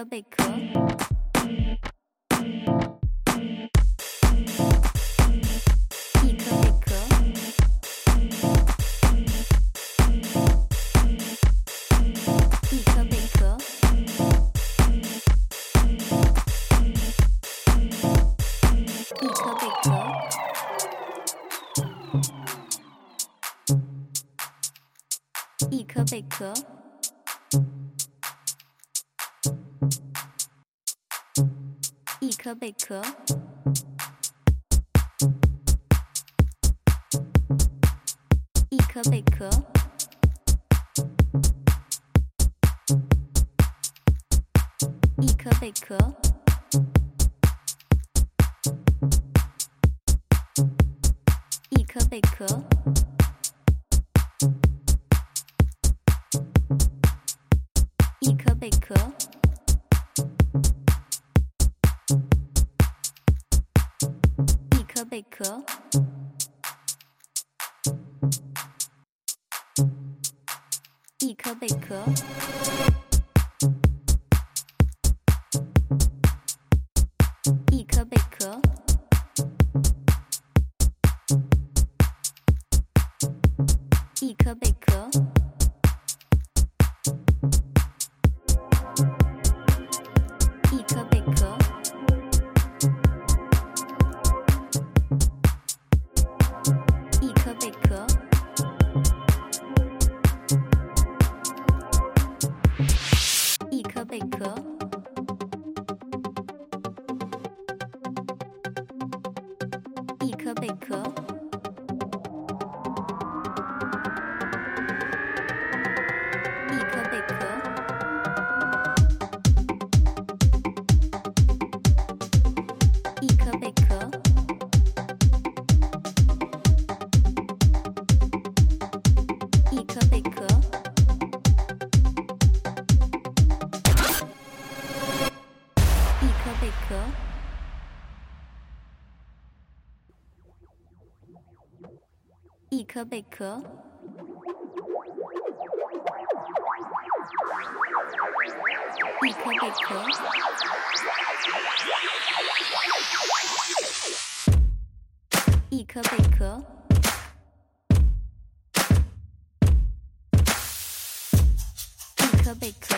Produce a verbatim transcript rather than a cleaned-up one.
颗贝壳，一颗贝壳，一颗贝壳，一颗贝壳，一颗贝壳。一颗贝壳，一颗贝壳，一颗贝壳，一颗贝壳，一颗贝壳。一颗贝壳，一颗贝壳，一颗贝壳，一颗贝壳，一颗贝壳。一颗贝壳，一颗贝壳，一颗贝壳，一颗贝壳，一颗贝壳。一颗贝壳，一颗贝壳，一颗贝壳，一颗贝壳，一颗贝壳。一颗贝壳。